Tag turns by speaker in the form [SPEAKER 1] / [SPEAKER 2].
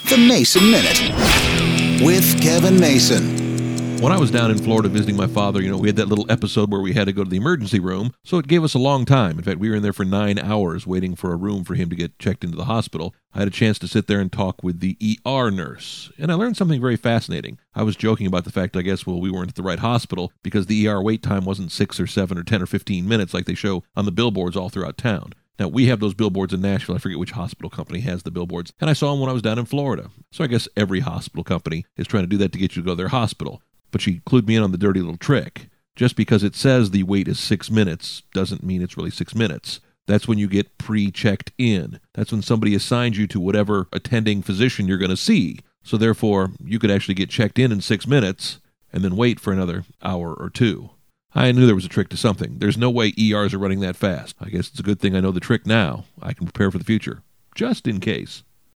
[SPEAKER 1] The Mason Minute with Kevin Mason.
[SPEAKER 2] When I was down in Florida visiting my father, we had that little episode where we had to go to the emergency room, so it gave us a long time. In fact, we were in there for 9 hours waiting for a room for him to get checked into the hospital. I had a chance to sit there and talk with the ER nurse, and I learned something very fascinating. I was joking about the fact, we weren't at the right hospital because the ER wait time wasn't 6 or 7 or 10 or 15 minutes like they show on the billboards all throughout town. Now, we have those billboards in Nashville. I forget which hospital company has the billboards, and I saw them when I was down in Florida. So I guess every hospital company is trying to do that to get you to go to their hospital. But she clued me in on the dirty little trick. Just because it says the wait is 6 minutes doesn't mean it's really 6 minutes. That's when you get pre-checked in. That's when somebody assigns you to whatever attending physician you're going to see. So therefore, you could actually get checked in 6 minutes and then wait for another hour or two. I knew there was a trick to something. There's no way ERs are running that fast. I guess it's a good thing I know the trick now. I can prepare for the future, just in case.